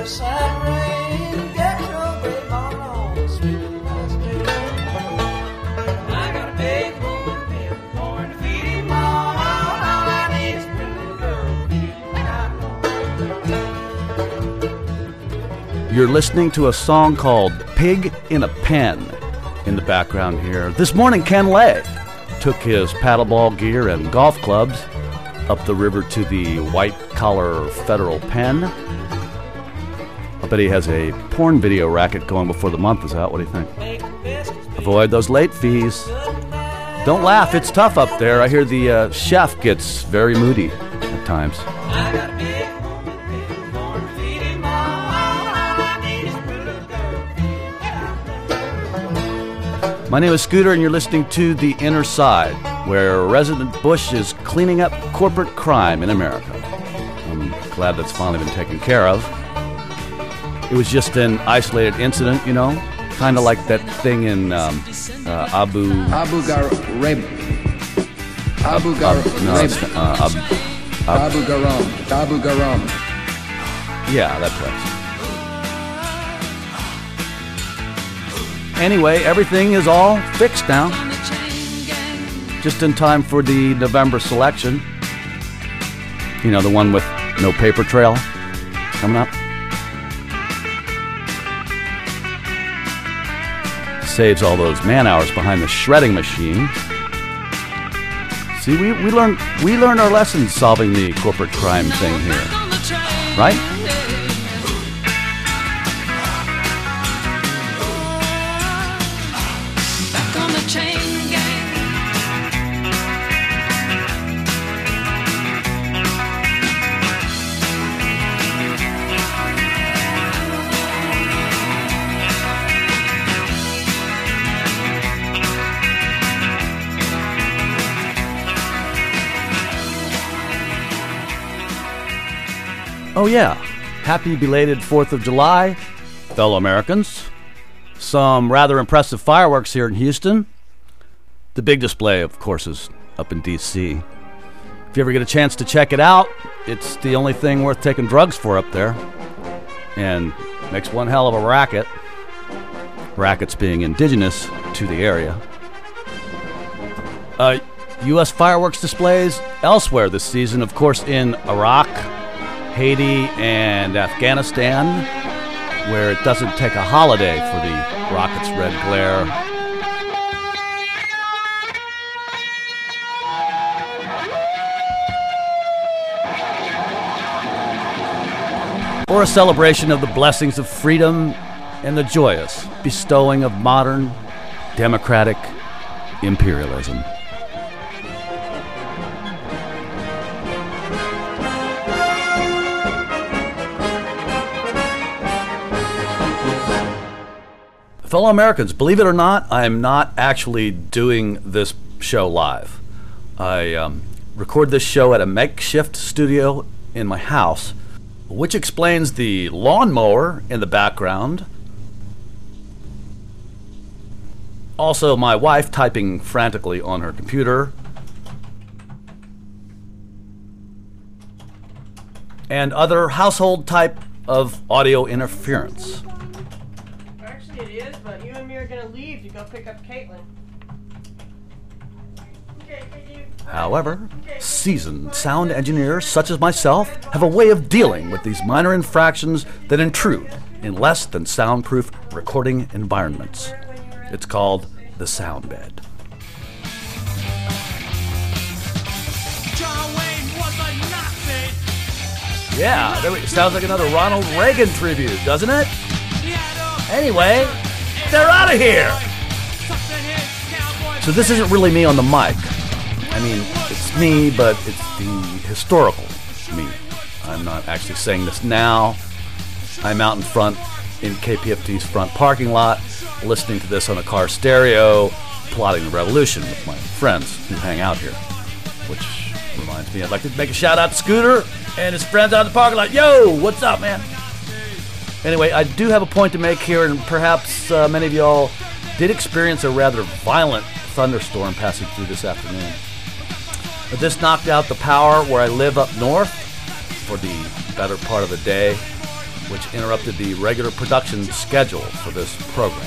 You're listening to a song called Pig in a Pen in the background here. This morning, Ken Lay took his paddleball gear and golf clubs up the river to the White Collar Federal Pen. I bet he has a porn video racket going before the month is out. What do you think? Avoid those late fees. Don't laugh, it's tough up there. I hear the chef gets very moody at times. My name is Scooter, and you're listening to The Inner Side, where Resident Bush is cleaning up corporate crime in America. I'm glad that's finally been taken care of. It was just an isolated incident, you know, kind of like that thing in Abu Ghraib. Yeah, that place. Anyway, everything is all fixed now. Just in time for the November selection. You know, the one with no paper trail coming up. Saves all those man hours behind the shredding machine. See, we learned our lessons solving the corporate crime thing here, right? Oh yeah, happy belated 4th of July, fellow Americans. Some rather impressive fireworks here in Houston. The big display, of course, is up in D.C. If you ever get a chance to check it out, it's the only thing worth taking drugs for up there. And makes one hell of a racket. Rackets being indigenous to the area. U.S. fireworks displays elsewhere this season, of course, in Iraq, Haiti, and Afghanistan, where it doesn't take a holiday for the rocket's red glare. Or a celebration of the blessings of freedom and the joyous bestowing of modern democratic imperialism. Fellow Americans, believe it or not, I'm not actually doing this show live. I record this show at a makeshift studio in my house, which explains the lawnmower in the background. Also, my wife typing frantically on her computer. And other household type of audio interference. It is, but you and me are going to leave to go pick up Caitlin. However, seasoned sound engineers such as myself have a way of dealing with these minor infractions that intrude in less than soundproof recording environments. It's called the sound bed. Yeah, sounds like another Ronald Reagan tribute, doesn't it? Anyway, they're out of here! So this isn't really me on the mic. I mean, it's me, but it's the historical me. I'm not actually saying this now. I'm out in front in KPFT's front parking lot, listening to this on a car stereo, plotting the revolution with my friends who hang out here. Which reminds me, I'd like to make a shout out to Scooter and his friends out in the parking lot. Yo, what's up, man? Anyway, I do have a point to make here, and perhaps many of y'all did experience a rather violent thunderstorm passing through this afternoon. But this knocked out the power where I live up north for the better part of the day, which interrupted the regular production schedule for this program.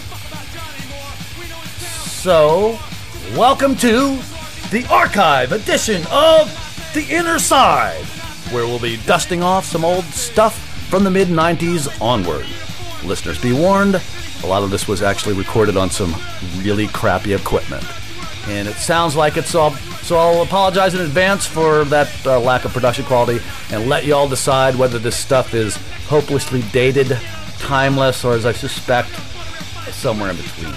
So, welcome to the archive edition of The Inner Side, where we'll be dusting off some old stuff from the mid-90s onward. Listeners, be warned, a lot of this was actually recorded on some really crappy equipment. And it sounds like it's all, so I'll apologize in advance for that lack of production quality and let you all decide whether this stuff is hopelessly dated, timeless, or as I suspect, somewhere in between.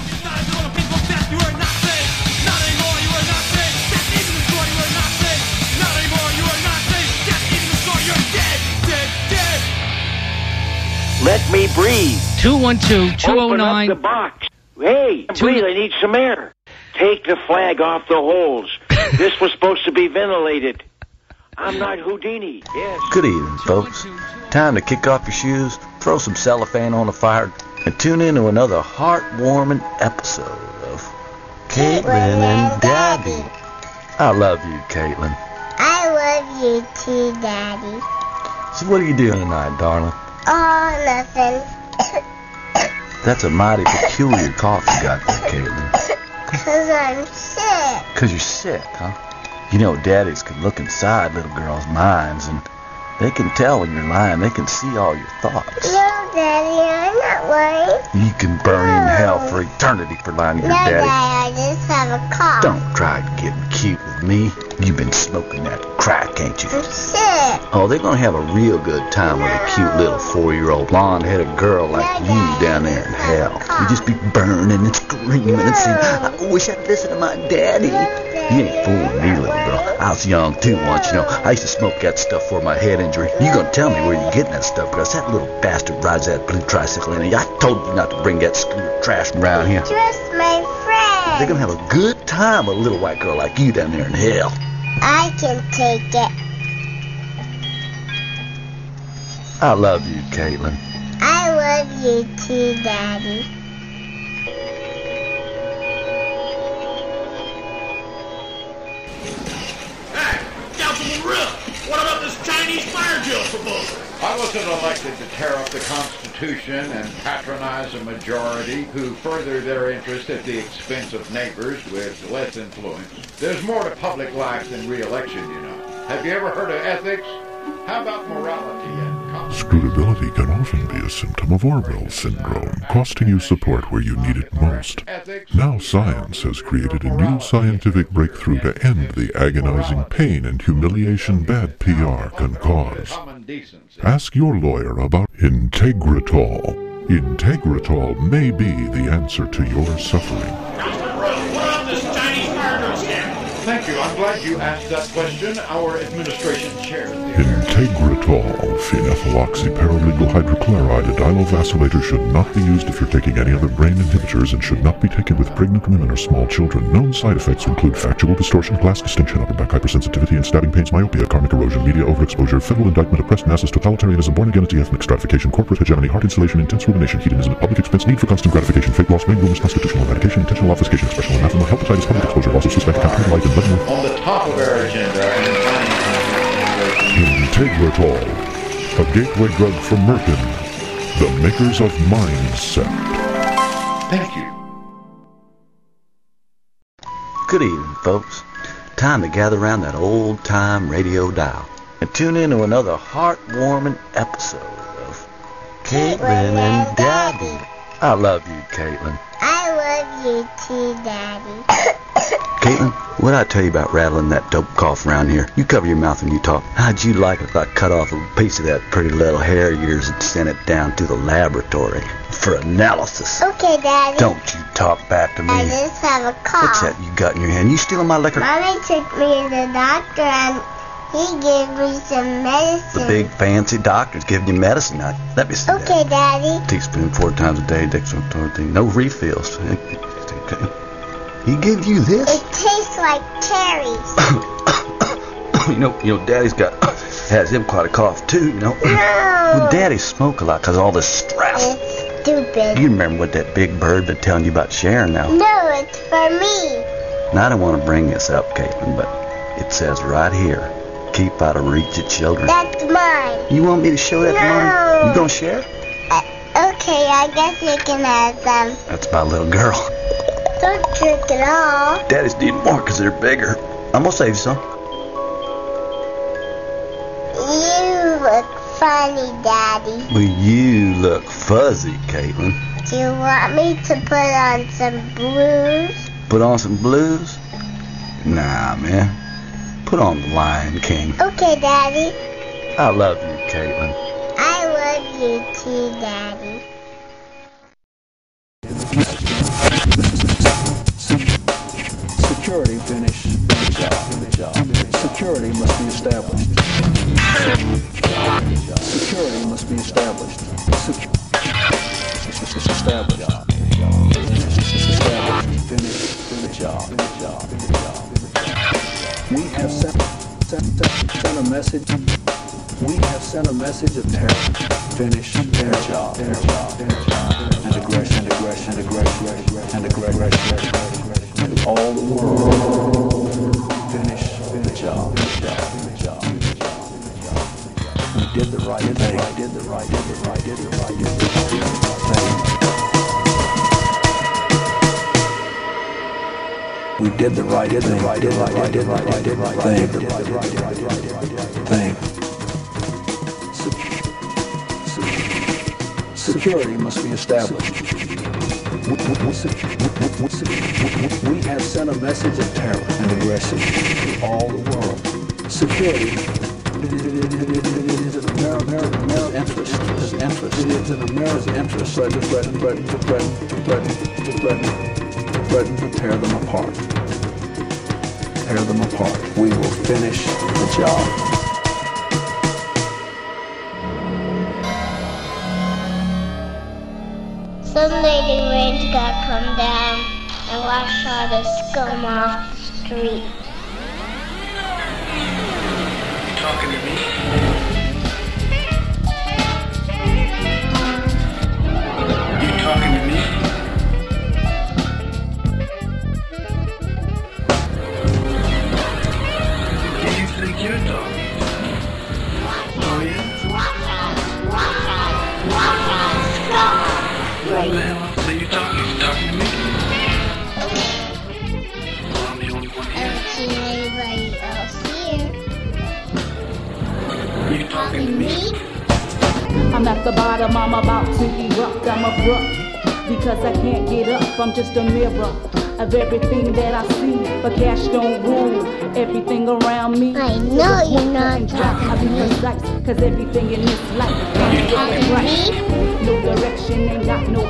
Let me breathe. 212-209. Open up the box. Hey, breathe. I need some air. Take the flag off the holes. This was supposed to be ventilated. I'm not Houdini. Yes. Good evening, folks. Time to kick off your shoes, throw some cellophane on the fire, and tune in to another heartwarming episode of Caitlin and Daddy. I love you, Caitlin. I love you too, Daddy. So what are you doing tonight, darling? Oh, nothing. That's a mighty peculiar cough you got there, Caitlin. 'Cause I'm sick. 'Cause you're sick, huh? You know, daddies can look inside little girls' minds, and they can tell when you're lying. They can see all your thoughts. No, Daddy, I'm not lying. You can burn in hell for eternity for lying to your No, daddy. Daddy, I just have a cough. Don't try getting cute with me. You've been smoking that crack, ain't you? I'm sick. Oh, they're gonna have a real good time with a cute little 4-year-old blonde-headed girl like you down there in hell. You just be burning and screaming and saying, I wish I'd listen to my daddy. You ain't fooling me, little girl. I was young too once, you know. I used to smoke that stuff for my head injury. You gonna tell me where you're getting that stuff, because that little bastard rides that blue tricycle in it. I told you not to bring that scooter trash around here. Just my friend. They're gonna have a good time with a little white girl like you down there in hell. I can take it. I love you, Caitlin. I love you too, Daddy. Hey, Councilman Rill, what about this Chinese fire drill proposal? I wasn't elected to tear up the Constitution and patronize a majority who further their interest at the expense of neighbors with less influence. There's more to public life than re-election, you know. Have you ever heard of ethics? How about morality and Scrutability can often be a symptom of Orwell syndrome, costing you support where you need it most. Now science has created a new scientific breakthrough to end the agonizing pain and humiliation bad PR can cause. Ask your lawyer about Integritol. Integritol may be the answer to your suffering. Councilman Rill, what about this Chinese fire drill scam? Thank you. I'm glad you asked that question. Our administration chair. Integritol, phenethyloxyparalegal hydrochloride, a dilovacillator, should not be used if you're taking any other brain inhibitors and should not be taken with pregnant women or small children. Known side effects include factual distortion, glass distinction, upper back hypersensitivity and stabbing pains, myopia, karmic erosion, media overexposure, federal indictment, oppressed masses, totalitarianism, born again ethnic stratification, corporate hegemony, heart insulation, intense rumination, hedonism, public expense, need for constant gratification, fake loss, main rumors, constitutional eradication, intentional obfuscation, expressional anathema, hepatitis, public exposure, also suspect campaign life and blood. On the top of our agenda and planning Integritol, a gateway drug from Merkin, the makers of Mindset. Thank you. Good evening, folks. Time to gather around that old-time radio dial and tune in to another heartwarming episode of Caitlin and Daddy. I love you, Caitlin. I love you too, Daddy. Caitlin, what'd I tell you about rattling that dope cough around here? You cover your mouth when you talk. How'd you like it if I cut off a piece of that pretty little hair of yours and sent it down to the laboratory for analysis? Okay, Daddy. Don't you talk back to me. I just have a cough. What's that you got in your hand? You stealing my liquor? Mommy took me to the doctor and he gave me some medicine. The big fancy doctor's giving you medicine now. Let me see Okay, that. Daddy. Teaspoon 4 times a day, dextromethorphan, no refills. He gave you this? It tastes like cherries. you know, Daddy's has him quite a cough too, you know. No. Well, Daddy smoke a lot because of all this stress. It's stupid. You remember what that big bird been telling you about sharing now? No, it's for me. Now, I don't want to bring this up, Caitlin, but it says right here, keep out of reach of children. That's mine. You want me to show that to Mommy? You gonna share? Okay, I guess you can have some. That's my little girl. Don't drink it all. Daddy's need more because they're bigger. I'm gonna save some. You look funny, Daddy. Well, you look fuzzy, Caitlin. Do you want me to put on some blues? Put on some blues? Nah, man. Put on the Lion King. Okay, Daddy. I love you, Caitlin. I love you too, Daddy. Security finish. Security must be established. Security must be established. Established. Finish. We have sent a message. We have sent a message of terror. Finish their job. And aggression. And all the world. Finish the job. We did the right thing. Did the right thing. We did the right thing. Security must be established. We have sent a message of terror and aggression to all the world. Security is in America's interest. It is in America's interest to threaten to tear them apart. We will finish the job. Someday the rain's gonna come down and wash all the scum off the street. You talking to me? You talking to me? Who do you think you're talking to? Oh yeah? What the hell else are you talking? You talking to me? Well, I'm the only one I here. don't see anybody else here. You talking to me? I'm at the bottom, I'm about to erupt, I'm abrupt, because I can't get up, I'm just a mirror of everything that I see, but cash don't rule everything around me. I know you're not talking I'll to be me. precise, cause everything in this life ain't Talking to right. me? No direction, ain't got no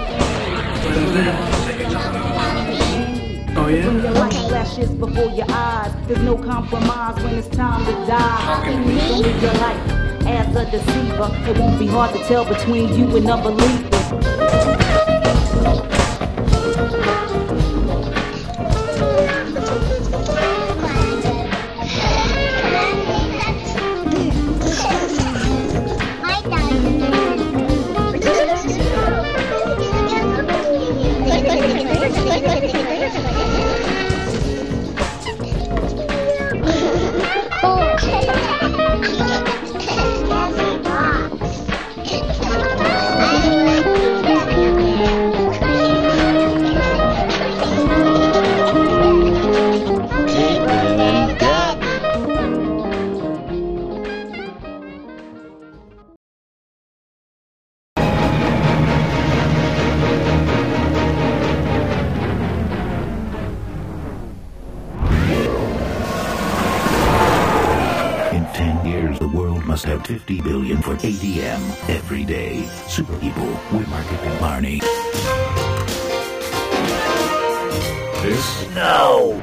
Oh yeah? when your light flashes before your eyes, there's no compromise when it's time to die. Don't live your life as a deceiver. It won't be hard to tell between you and unbelievers. Must have 50 billion for ADM every day. Super People with Market and Barney. This? No!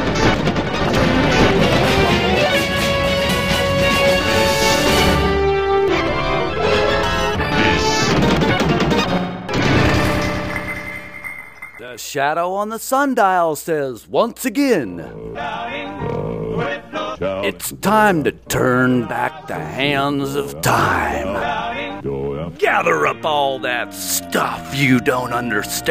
The shadow on the sundial says once again, it's time to turn back the hands of time. Gather up all that stuff you don't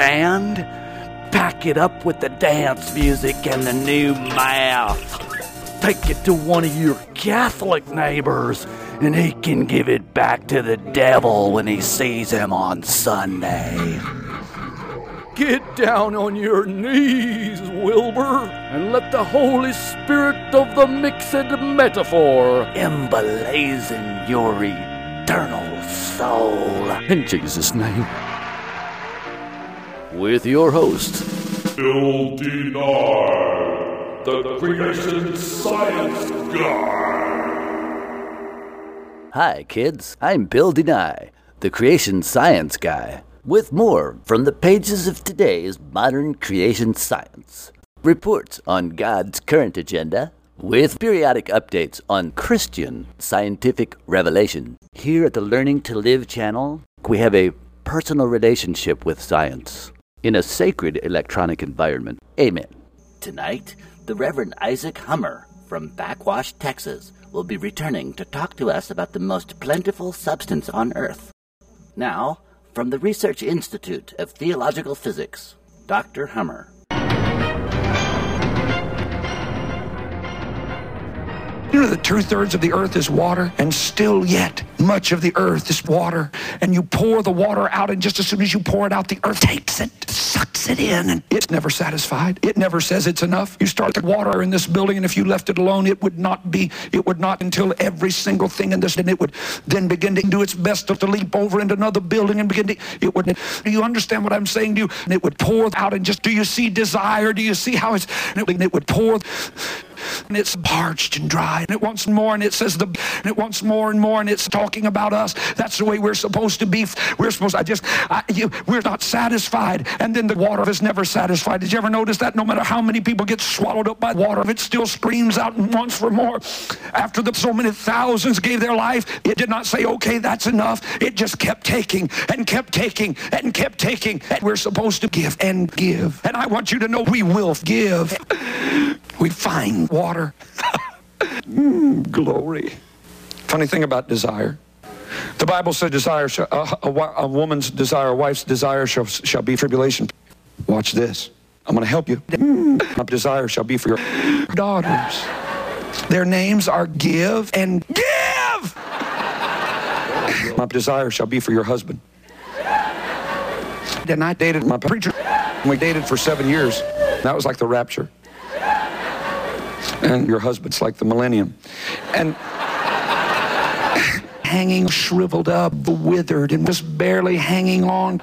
understand. Pack it up with the dance music and the new math. take it to one of your Catholic neighbors, and he can give it back to the devil when he sees him on Sunday. Get down on your knees, Wilbur, and let the Holy Spirit of the mixed metaphor emblazon your eternal soul. In Jesus' name. With your host, Bill Deny, the Creation Science Guy. Hi, kids. I'm Bill Deny, the Creation Science Guy, with more from the pages of today's modern creation science. Reports on God's current agenda, with periodic updates on Christian scientific revelation. Here at the Learning to Live channel, we have a personal relationship with science in a sacred electronic environment. Amen. Tonight, the Reverend Isaac Hummer from Backwash, Texas, will be returning to talk to us about the most plentiful substance on Earth. Now, from the Research Institute of Theological Physics, Dr. Hummer. You know that 2/3 of the earth is water, and still yet much of the earth is water. And you pour the water out, and just as soon as you pour it out, the earth takes it, sucks it in, and it's never satisfied. It never says it's enough. You start the water in this building, and if you left it alone, it would not until every single thing in this, and it would then begin to do its best to leap over into another building and begin to, do you understand what I'm saying to you? And it would pour out, and just, do you see desire? Do you see how it's, and it would pour, and it's parched and dry, and it wants more, and it says and it wants more and more, and it's talking about us. That's the way we're supposed to be. We're not satisfied, and then the water is never satisfied. Did you ever notice that? No matter how many people get swallowed up by water, it still screams out and wants for more. After so many thousands gave their life, it did not say, okay, that's enough. It just kept taking and kept taking and kept taking. And we're supposed to give and give. And I want you to know we will give. We find water. Glory. Funny thing about desire. The Bible said desire, a woman's desire, a wife's desire shall be tribulation. Watch this. I'm going to help you. My desire shall be for your daughters. Their names are Give and Give. My desire shall be for your husband. And I dated my preacher. We dated for 7 years. That was like the rapture. And your husband's like the millennium. And hanging, shriveled up, withered, and just barely hanging on.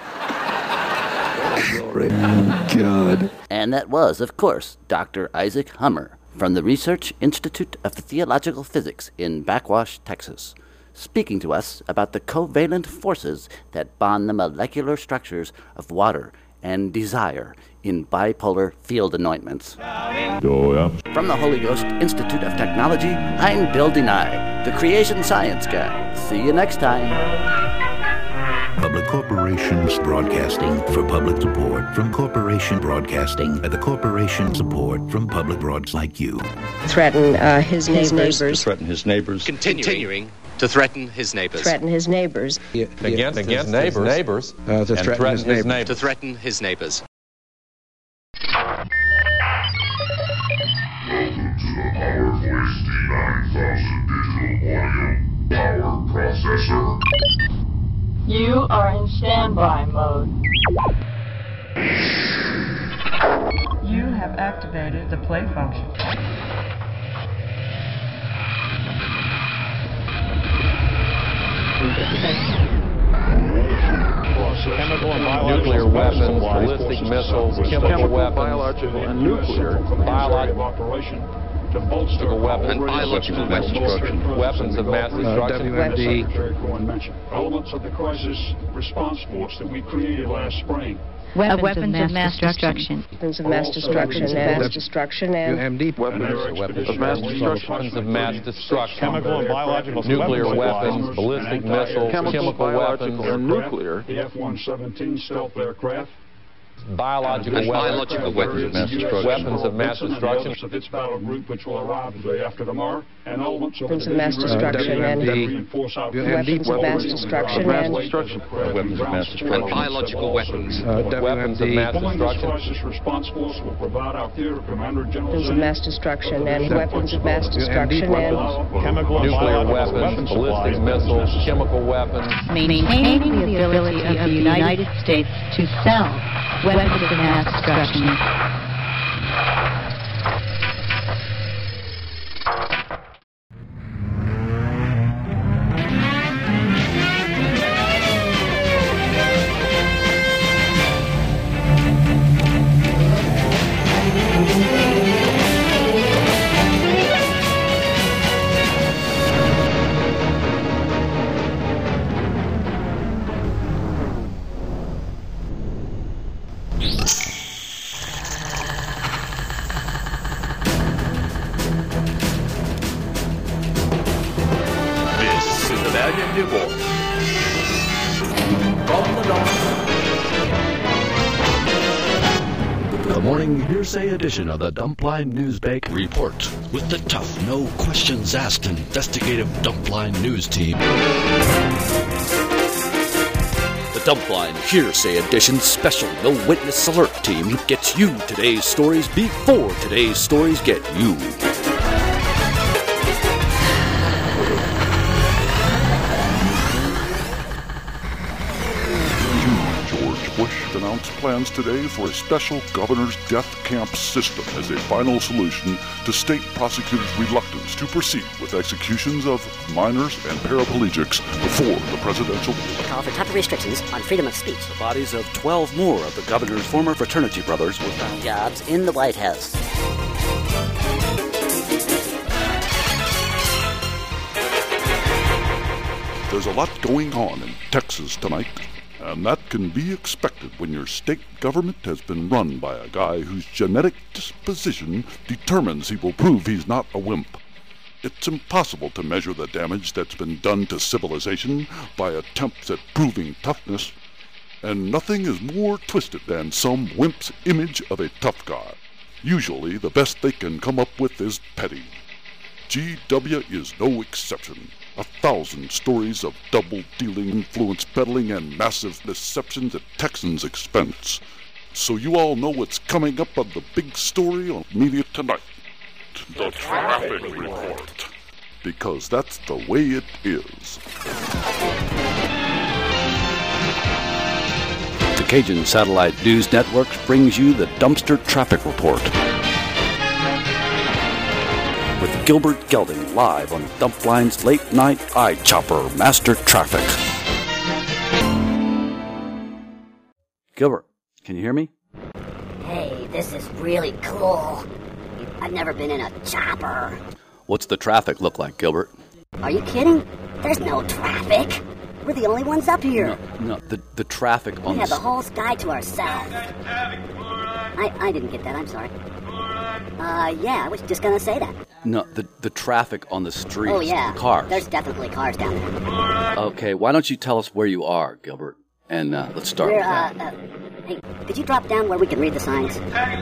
God. And that was, of course, Dr. Isaac Hummer from the Research Institute of Theological Physics in Backwash, Texas, speaking to us about the covalent forces that bond the molecular structures of water and desire in bipolar field anointments. From the Holy Ghost Institute of Technology, I'm Bill Deny, the Creation Science Guy. See you next time. Public Corporations Broadcasting for public support from Corporation Broadcasting at the corporation support from public broads like you. Threaten his neighbors. Threaten his neighbors. Continuing to threaten his neighbors. Threaten his neighbors. Against his neighbors. To threaten his neighbors. To threaten his neighbors. Welcome to the PowerVoice D9000 digital audio power processor. You are in standby mode. You have activated the play function. Chemical and nuclear weapons, ballistic missiles, chemical weapons, biological and nuclear operation to bolster weapons, and biological weapons, weapons of mass destruction. WMD. Elements of the crisis response force that we created last spring. Weapons of mass destruction. Weapons of mass destruction and UMD. Weapons of mass destruction. Weapons of mass destruction. Chemical and biological nuclear weapons, ballistic missiles, chemical weapons, and nuclear. The F-117 stealth aircraft. Biological weapons of mass destruction. Of its battle group, which will arrive the day after tomorrow, and elements of weapons of mass destruction and weapons of mass destruction and weapons of mass destruction. And biological weapons. Weapons of mass destruction. Crisis response force will provide our theater commander general. weapons of mass destruction and weapons of mass destruction and nuclear weapons, ballistic missiles, chemical weapons. Maintaining the ability of the United States to sell weapons of mass destruction. The morning hearsay edition of the Dumpline Newsbake Report with the tough, no questions asked investigative Dumpline News team. The Dumpline Hearsay Edition special no witness alert team gets you today's stories before today's stories get you. Bush announced plans today for a special governor's death camp system as a final solution to state prosecutors' reluctance to proceed with executions of minors and paraplegics before the presidential call for tougher restrictions on freedom of speech. The bodies of 12 more of the governor's former fraternity brothers were found. Jobs in the White House. There's a lot going on in Texas tonight. And that can be expected when your state government has been run by a guy whose genetic disposition determines he will prove he's not a wimp. It's impossible to measure the damage that's been done to civilization by attempts at proving toughness, and nothing is more twisted than some wimp's image of a tough guy. Usually the best they can come up with is petty. GW is no exception. 1,000 stories of double-dealing, influence peddling, and massive deceptions at Texans' expense. So you all know what's coming up on the big story on media tonight. The Traffic Report. Because that's the way it is. The Cajun Satellite News Network brings you the Dumpster Traffic Report. With Gilbert Gelding live on Dumpline's Late Night Eye Chopper Master Traffic. Gilbert, can you hear me? Hey, this is really cool. I've never been in a chopper. What's the traffic look like, Gilbert? Are you kidding? There's no traffic. We're the only ones up here. No, the traffic on we have the whole sky to ourselves. I didn't get that, I'm sorry. Yeah, I was just gonna say that. No, the traffic on the streets. Oh, yeah. The cars. There's definitely cars down there. Okay, why don't you tell us where you are, Gilbert? And let's start with that. Hey, could you drop down where we can read the signs?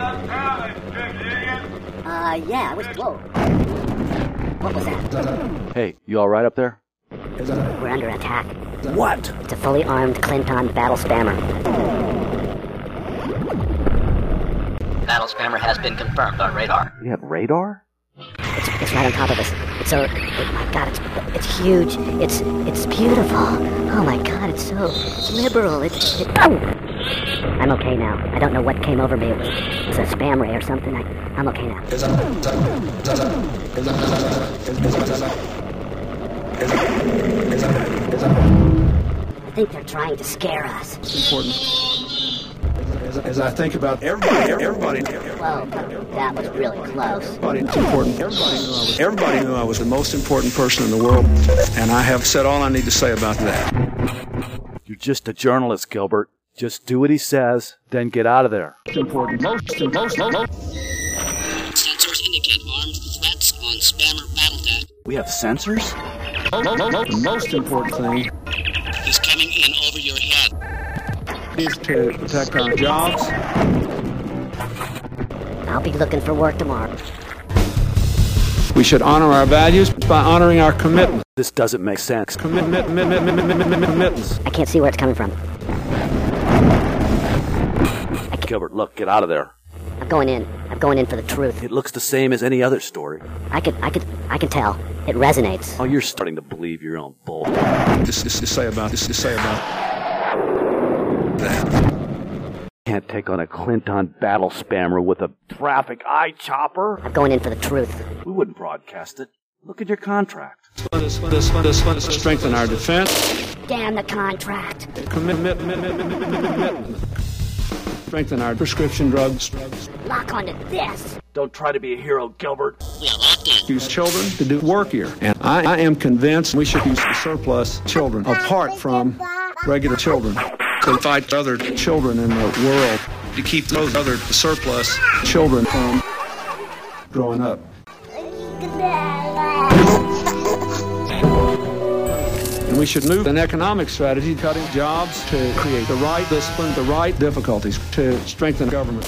Yeah, I was... Whoa. What was that? Hey, you all right up there? We're under attack. What? It's a fully armed Clinton battle spammer. Battle spammer has been confirmed on radar. You have radar? It's right on top of us. It's so... my God, it's huge. It's beautiful. Oh my God, it's liberal. I'm okay now. I don't know what came over me. It was a spam ray or something. I'm okay now. I think they're trying to scare us. It's important. As I think about everybody. Whoa, that was really close. It's important. Everybody knew I was the most important person in the world, and I have said all I need to say about that. You're just a journalist, Gilbert. Just do what he says, then get out of there. It's important. Most. Sensors indicate armed threats on spammer battle deck. We have sensors? The most important thing is coming in over your head. is to protect our jobs. I'll be looking for work tomorrow. We should honor our values by honoring our commitment. This doesn't make sense. Commitments. I can't see where it's coming from. Gilbert, look, get out of there. I'm going in. I'm going in for the truth. It looks the same as any other story. I can tell. It resonates. Oh, you're starting to believe your own bull. Just to say about that. Can't take on a Clinton battle spammer with a traffic eye chopper. I'm going in for the truth. We wouldn't broadcast it. Look at your contract. Strengthen our defense. Damn the contract. Commitment. Strengthen our prescription drugs. Lock onto this. Don't try to be a hero, Gilbert. Use children to do work here. And I am convinced we should use the surplus children apart from regular children to fight other children in the world to keep those other surplus children from growing up. And we should move an economic strategy, cutting jobs to create the right discipline, the right difficulties to strengthen government.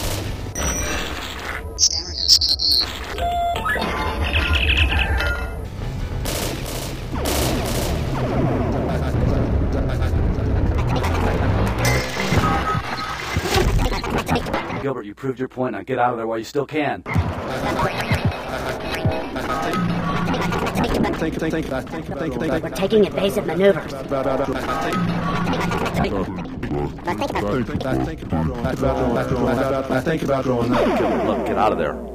Gilbert, you proved your point. Now get out of there while you still can. We're taking evasive maneuvers. I think about growing up. Gilbert, look, get out of there.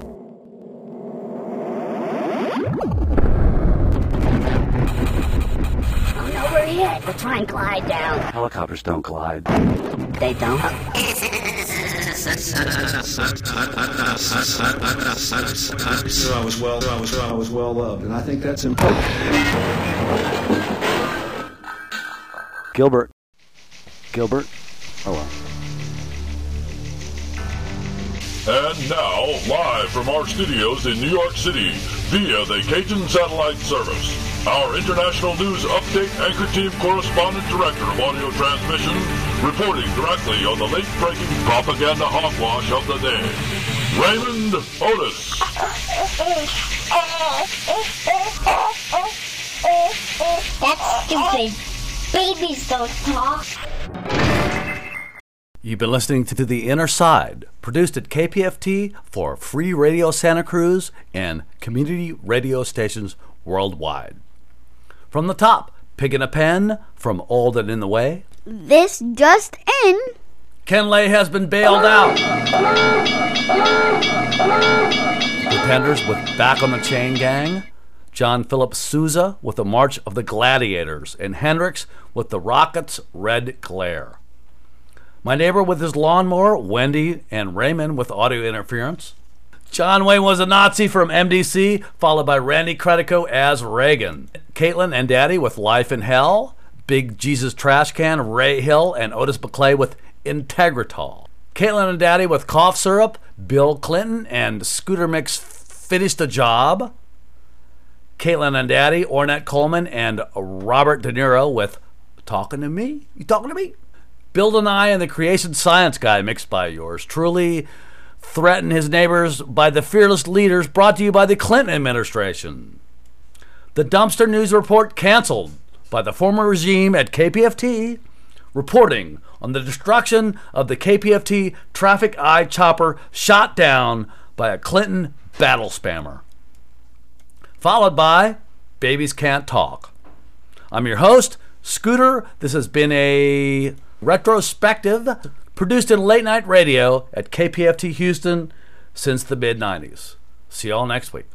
Oh no, we're hit. We'll try and glide down. Helicopters don't glide. They don't? I was well loved, and I think that's important. Gilbert. Oh well. And now, live from our studios in New York City, via the Cajun Satellite Service, our international news update anchor team correspondent director of audio transmission, reporting directly on the late-breaking propaganda hogwash of the day, Raymond Otis. That's stupid. Babies don't talk. You've been listening to The Inner Side, produced at KPFT for Free Radio Santa Cruz and community radio stations worldwide. From the top, Pig in a Pen from Old and in the Way. This just in. Ken Lay has been bailed out. Pretenders with Back on the Chain Gang. John Philip Sousa with The March of the Gladiators. And Hendrix with The Rockets' Red Glare. My Neighbor with His Lawnmower, Wendy and Raymond with Audio Interference. John Wayne Was a Nazi from MDC, followed by Randy Credico as Reagan. Caitlin and Daddy with Life in Hell. Big Jesus Trash Can, Ray Hill and Otis McClay with Integritol. Caitlin and Daddy with Cough Syrup, Bill Clinton and Scooter Mix Finished the Job. Caitlin and Daddy, Ornette Coleman and Robert De Niro with Talking to Me? You talking to me? Bill Nye and the Creation Science Guy, mixed by yours truly. Threaten His Neighbors by the Fearless Leaders, brought to you by the Clinton administration. The Dumpster News Report canceled by the former regime at KPFT, reporting on the destruction of the KPFT traffic eye chopper shot down by a Clinton battle spammer. Followed by Babies Can't Talk. I'm your host, Scooter. This has been a retrospective produced in late night radio at KPFT Houston since the mid-90s. See y'all next week.